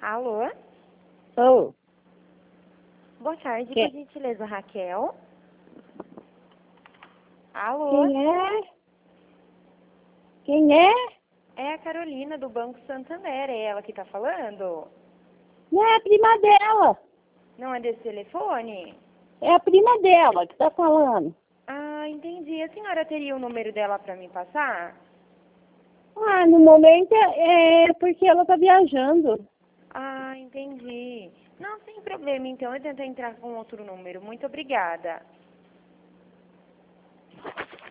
Alô? Ô, Boa tarde, Quem? por gentileza, Raquel. Alô? quem é? Quem é? É a Carolina do Banco Santander, é ela que tá falando? Não é a prima dela. Não é desse telefone? É a prima dela que tá falando. Ah, entendi. A senhora teria o número dela pra me passar? Ah, no momento é porque ela tá viajando. Ah, entendi. Não, sem problema, então eu tento entrar com outro número. Muito obrigada.